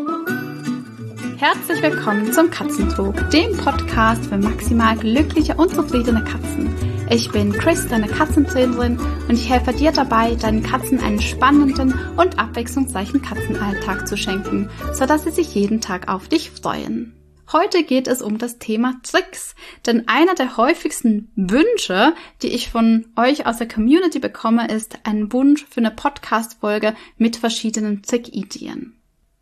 Herzlich willkommen zum Katzentalk, dem Podcast für maximal glückliche und zufriedene Katzen. Ich bin Chris, deine Katzentrainerin, und ich helfe dir dabei, deinen Katzen einen spannenden und abwechslungsreichen Katzenalltag zu schenken, sodass sie sich jeden Tag auf dich freuen. Heute geht es um das Thema Tricks, denn einer der häufigsten Wünsche, die ich von euch aus der Community bekomme, ist ein Wunsch für eine Podcast-Folge mit verschiedenen Trick-Ideen.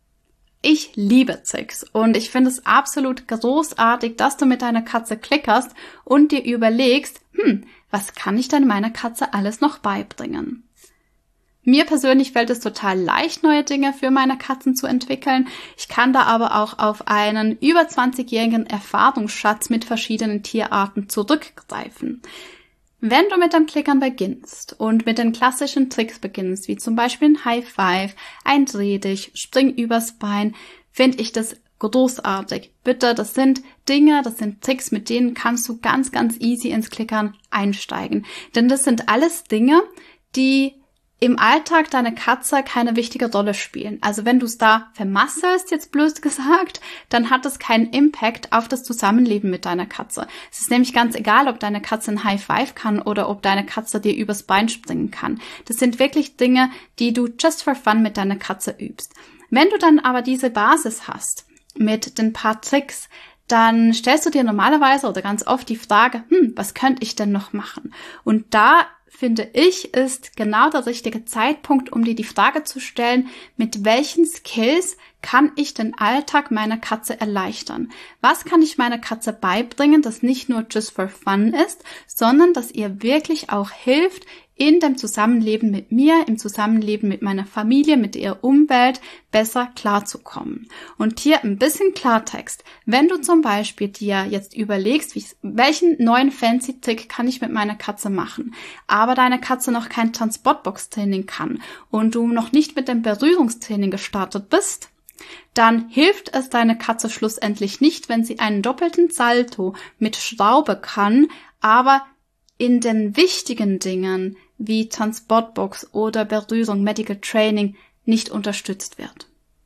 Ich liebe Tricks und ich finde es absolut großartig, dass du mit deiner Katze klickerst und dir überlegst, was kann ich denn meiner Katze alles noch beibringen? Mir persönlich fällt es total leicht, neue Dinge für meine Katzen zu entwickeln. Ich kann da aber auch auf einen über 20-jährigen Erfahrungsschatz mit verschiedenen Tierarten zurückgreifen. Wenn du mit dem Klickern beginnst und mit den klassischen Tricks beginnst, wie zum Beispiel ein High Five, ein Dreh dich, Spring übers Bein, finde ich das großartig. Bitte, das sind Dinge, das sind Tricks, mit denen kannst du ganz, ganz easy ins Klickern einsteigen. Denn das sind alles Dinge, die im Alltag deiner Katze keine wichtige Rolle spielen. Also wenn du es da vermasselst, jetzt blöd gesagt, dann hat es keinen Impact auf das Zusammenleben mit deiner Katze. Es ist nämlich ganz egal, ob deine Katze ein High Five kann oder ob deine Katze dir übers Bein springen kann. Das sind wirklich Dinge, die du just for fun mit deiner Katze übst. Wenn du dann aber diese Basis hast mit den paar Tricks, dann stellst du dir normalerweise oder ganz oft die Frage, was könnte ich denn noch machen? Und da finde ich, ist genau der richtige Zeitpunkt, um dir die Frage zu stellen, mit welchen Skills kann ich den Alltag meiner Katze erleichtern? Was kann ich meiner Katze beibringen, das nicht nur just for fun ist, sondern das ihr wirklich auch hilft, in dem Zusammenleben mit mir, im Zusammenleben mit meiner Familie, mit ihrer Umwelt besser klarzukommen. Und hier ein bisschen Klartext. Wenn du zum Beispiel dir jetzt überlegst, welchen neuen fancy Trick kann ich mit meiner Katze machen, aber deine Katze noch kein Transportbox-Training kann und du noch nicht mit dem Berührungstraining gestartet bist, dann hilft es deiner Katze schlussendlich nicht, wenn sie einen doppelten Salto mit Schraube kann, aber in den wichtigen Dingen wie Transportbox oder Berührung, Medical Training nicht unterstützt wird.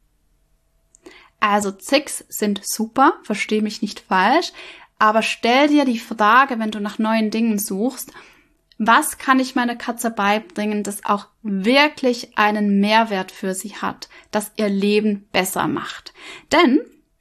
Also Tricks sind super, versteh mich nicht falsch, aber stell dir die Frage, wenn du nach neuen Dingen suchst, was kann ich meiner Katze beibringen, das auch wirklich einen Mehrwert für sie hat, das ihr Leben besser macht? Denn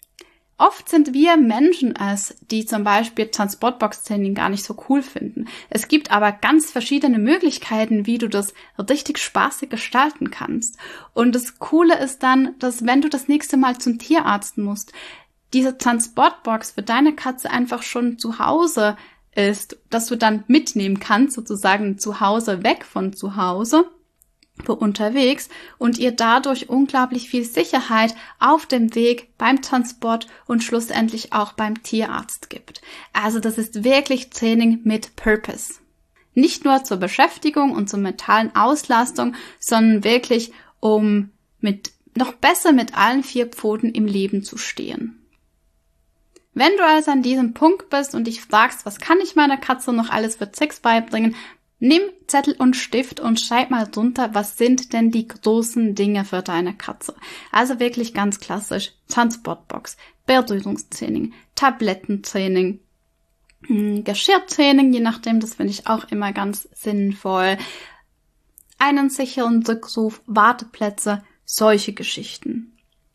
oft sind wir Menschen es, die zum Beispiel Transportbox-Training gar nicht so cool finden. Es gibt aber ganz verschiedene Möglichkeiten, wie du das richtig spaßig gestalten kannst. Und das Coole ist dann, dass wenn du das nächste Mal zum Tierarzt musst, diese Transportbox für deine Katze einfach schon zu Hause ist, dass du dann mitnehmen kannst, sozusagen zu Hause, weg von zu Hause, für unterwegs, und ihr dadurch unglaublich viel Sicherheit auf dem Weg, beim Transport und schlussendlich auch beim Tierarzt gibt. Also das ist wirklich Training mit Purpose. Nicht nur zur Beschäftigung und zur mentalen Auslastung, sondern wirklich, um noch besser mit allen 4 Pfoten im Leben zu stehen. Wenn du also an diesem Punkt bist und dich fragst, was kann ich meiner Katze noch alles für Tricks beibringen, nimm Zettel und Stift und schreib mal drunter, was sind denn die großen Dinge für deine Katze. Also wirklich ganz klassisch Transportbox, Berührungstraining, Tablettentraining, Geschirrtraining, je nachdem, das finde ich auch immer ganz sinnvoll, einen sicheren Rückruf, Warteplätze, solche Geschichten.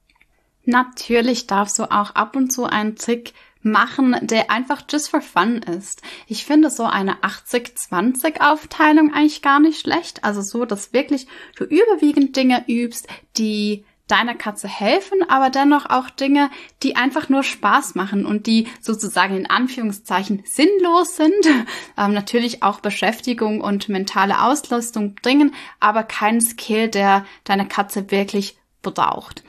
Natürlich darfst du auch ab und zu einen Trick machen, der einfach just for fun ist. Ich finde so eine 80-20-Aufteilung eigentlich gar nicht schlecht. Also so, dass wirklich du überwiegend Dinge übst, die deiner Katze helfen, aber dennoch auch Dinge, die einfach nur Spaß machen und die sozusagen in Anführungszeichen sinnlos sind. Natürlich auch Beschäftigung und mentale Auslastung bringen, aber kein Skill, der deine Katze wirklich braucht.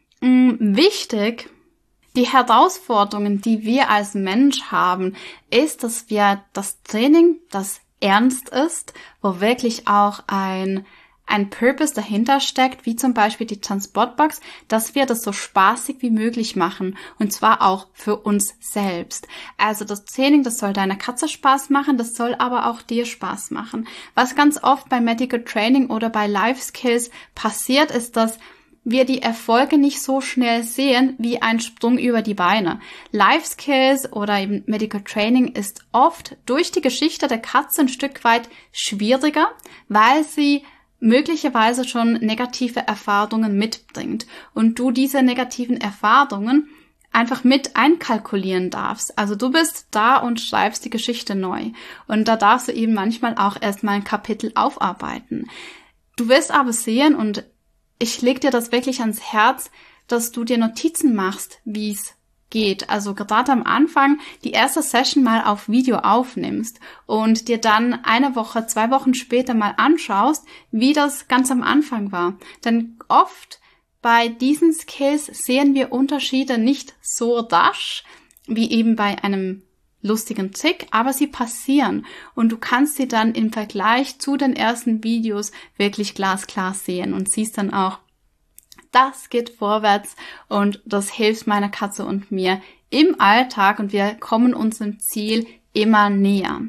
Wichtig, die Herausforderungen, die wir als Mensch haben, ist, dass wir das Training, das ernst ist, wo wirklich auch ein Purpose dahinter steckt, wie zum Beispiel die Transportbox, dass wir das so spaßig wie möglich machen, und zwar auch für uns selbst. Also das Training, das soll deiner Katze Spaß machen, das soll aber auch dir Spaß machen. Was ganz oft bei Medical Training oder bei Life Skills passiert, ist, dass wir die Erfolge nicht so schnell sehen wie ein Sprung über die Beine. Life Skills oder eben Medical Training ist oft durch die Geschichte der Katze ein Stück weit schwieriger, weil sie möglicherweise schon negative Erfahrungen mitbringt und du diese negativen Erfahrungen einfach mit einkalkulieren darfst. Also du bist da und schreibst die Geschichte neu und da darfst du eben manchmal auch erstmal ein Kapitel aufarbeiten. Du wirst aber sehen, und ich leg dir das wirklich ans Herz, dass du dir Notizen machst, wie es geht. Also gerade am Anfang die erste Session mal auf Video aufnimmst und dir dann 1 Woche, 2 Wochen später mal anschaust, wie das ganz am Anfang war. Denn oft bei diesen Skills sehen wir Unterschiede nicht so rasch wie eben bei einem lustigen Trick, aber sie passieren und du kannst sie dann im Vergleich zu den ersten Videos wirklich glasklar sehen und siehst dann auch, das geht vorwärts und das hilft meiner Katze und mir im Alltag und wir kommen unserem Ziel immer näher.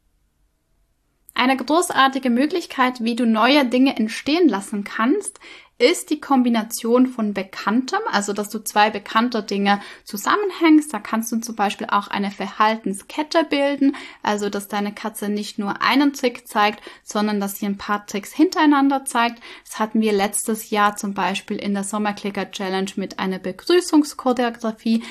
Eine großartige Möglichkeit, wie du neue Dinge entstehen lassen kannst, ist die Kombination von Bekanntem, also dass du 2 bekannte Dinge zusammenhängst. Da kannst du zum Beispiel auch eine Verhaltenskette bilden, also dass deine Katze nicht nur einen Trick zeigt, sondern dass sie ein paar Tricks hintereinander zeigt. Das hatten wir letztes Jahr zum Beispiel in der Sommerclicker Challenge mit einer Begrüßungschoreografie,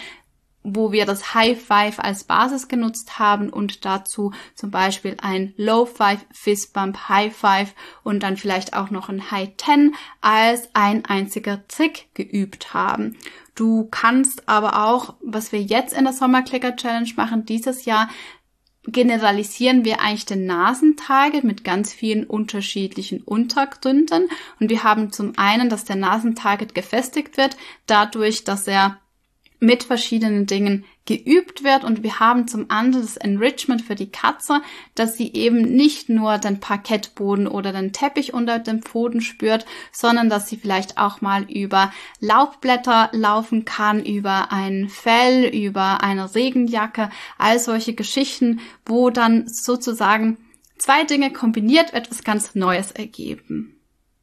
wo wir das High Five als Basis genutzt haben und dazu zum Beispiel ein Low Five, Fist Bump, High Five und dann vielleicht auch noch ein High 10 als ein einziger Trick geübt haben. Du kannst aber auch, was wir jetzt in der Sommerclicker Challenge machen, dieses Jahr generalisieren wir eigentlich den Nasentarget mit ganz vielen unterschiedlichen Untergründen und wir haben zum einen, dass der Nasentarget gefestigt wird, dadurch, dass er mit verschiedenen Dingen geübt wird und wir haben zum anderen das Enrichment für die Katze, dass sie eben nicht nur den Parkettboden oder den Teppich unter dem Pfoten spürt, sondern dass sie vielleicht auch mal über Laubblätter laufen kann, über ein Fell, über eine Regenjacke, all solche Geschichten, wo dann sozusagen 2 Dinge kombiniert etwas ganz Neues ergeben.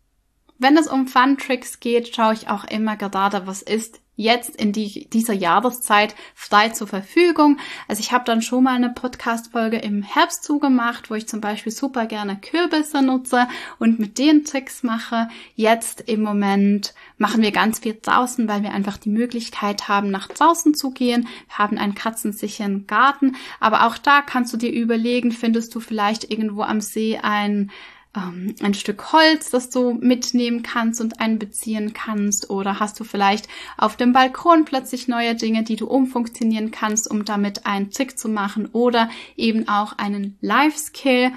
Wenn es um Fun-Tricks geht, schaue ich auch immer gerade, was ist jetzt in dieser Jahreszeit frei zur Verfügung. Also ich habe dann schon mal eine Podcast-Folge im Herbst zugemacht, wo ich zum Beispiel super gerne Kürbisse nutze und mit denen Tricks mache. Jetzt im Moment machen wir ganz viel draußen, weil wir einfach die Möglichkeit haben, nach draußen zu gehen. Wir haben einen katzensicheren Garten, aber auch da kannst du dir überlegen, findest du vielleicht irgendwo am See ein Stück Holz, das du mitnehmen kannst und einbeziehen kannst, oder hast du vielleicht auf dem Balkon plötzlich neue Dinge, die du umfunktionieren kannst, um damit einen Trick zu machen oder eben auch einen Life-Skill,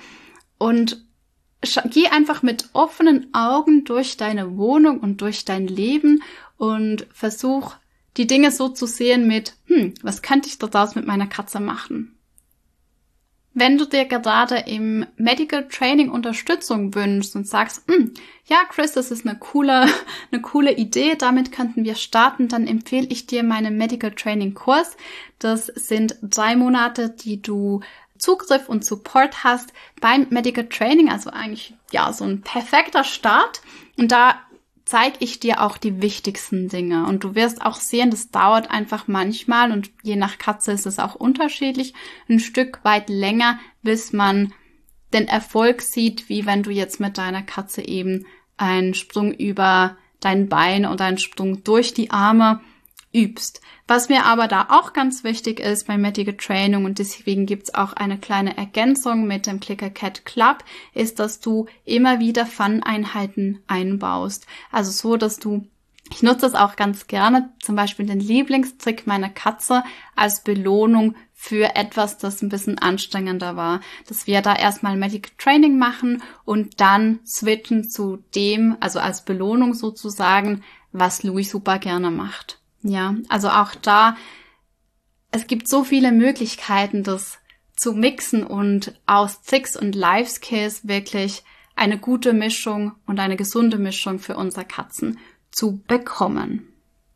und geh einfach mit offenen Augen durch deine Wohnung und durch dein Leben und versuch die Dinge so zu sehen mit, was könnte ich daraus mit meiner Katze machen? Wenn du dir gerade im Medical Training Unterstützung wünschst und sagst, ja Chris, das ist eine coole Idee, damit könnten wir starten, dann empfehle ich dir meinen Medical Training Kurs. Das sind 3 Monate, die du Zugriff und Support hast beim Medical Training, also eigentlich ja so ein perfekter Start, und da zeige ich dir auch die wichtigsten Dinge und du wirst auch sehen, das dauert einfach manchmal und je nach Katze ist es auch unterschiedlich, ein Stück weit länger, bis man den Erfolg sieht, wie wenn du jetzt mit deiner Katze eben einen Sprung über dein Bein oder einen Sprung durch die Arme übst. Was mir aber da auch ganz wichtig ist bei Medical Training, und deswegen gibt's auch eine kleine Ergänzung mit dem Clicker Cat Club, ist, dass du immer wieder Fun-Einheiten einbaust. Also so, dass ich nutze das auch ganz gerne, zum Beispiel den Lieblingstrick meiner Katze als Belohnung für etwas, das ein bisschen anstrengender war. Dass wir da erstmal Medical Training machen und dann switchen zu dem, also als Belohnung sozusagen, was Louis super gerne macht. Ja, also auch da, es gibt so viele Möglichkeiten, das zu mixen und aus Tricks und Life Skills wirklich eine gute Mischung und eine gesunde Mischung für unsere Katzen zu bekommen.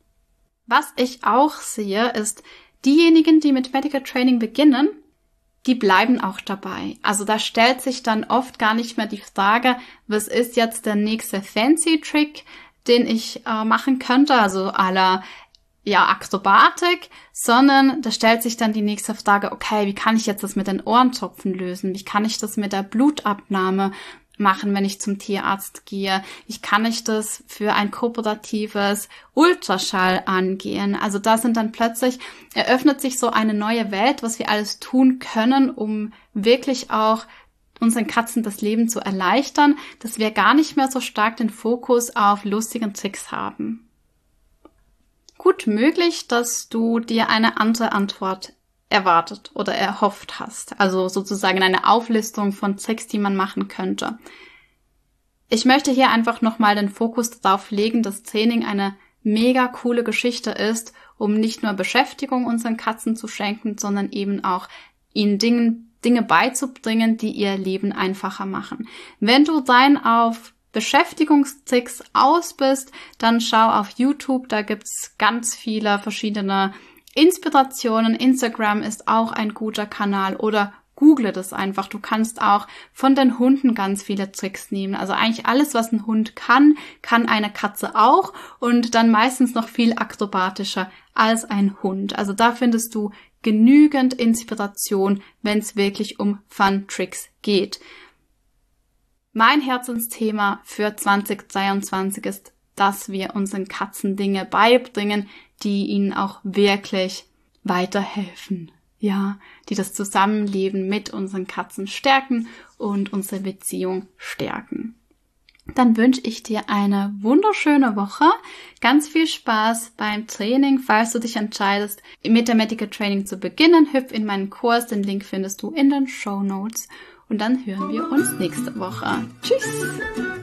Was ich auch sehe, ist, diejenigen, die mit Medical Training beginnen, die bleiben auch dabei. Also da stellt sich dann oft gar nicht mehr die Frage, was ist jetzt der nächste Fancy Trick? den ich machen könnte, also à la Akrobatik, sondern da stellt sich dann die nächste Frage, okay, wie kann ich jetzt das mit den Ohrentropfen lösen? Wie kann ich das mit der Blutabnahme machen, wenn ich zum Tierarzt gehe? Wie kann ich das für ein kooperatives Ultraschall angehen? Also da sind dann plötzlich, eröffnet sich so eine neue Welt, was wir alles tun können, um wirklich auch unseren Katzen das Leben zu erleichtern, dass wir gar nicht mehr so stark den Fokus auf lustigen Tricks haben. Gut möglich, dass du dir eine andere Antwort erwartet oder erhofft hast. Also sozusagen eine Auflistung von Tricks, die man machen könnte. Ich möchte hier einfach nochmal den Fokus darauf legen, dass Training eine mega coole Geschichte ist, um nicht nur Beschäftigung unseren Katzen zu schenken, sondern eben auch ihnen Dinge beizubringen, die ihr Leben einfacher machen. Wenn du rein auf Beschäftigungstricks aus bist, dann schau auf YouTube, da gibt's ganz viele verschiedene Inspirationen. Instagram ist auch ein guter Kanal oder google das einfach. Du kannst auch von den Hunden ganz viele Tricks nehmen. Also eigentlich alles, was ein Hund kann eine Katze auch und dann meistens noch viel akrobatischer als ein Hund. Also da findest du genügend Inspiration, wenn es wirklich um Fun-Tricks geht. Mein Herzensthema für 2023 ist, dass wir unseren Katzen Dinge beibringen, die ihnen auch wirklich weiterhelfen. Ja, die das Zusammenleben mit unseren Katzen stärken und unsere Beziehung stärken. Dann wünsche ich dir eine wunderschöne Woche, ganz viel Spaß beim Training. Falls du dich entscheidest, mit der Medical Training zu beginnen, hüpf in meinen Kurs, den Link findest du in den Shownotes. Und dann hören wir uns nächste Woche. Tschüss!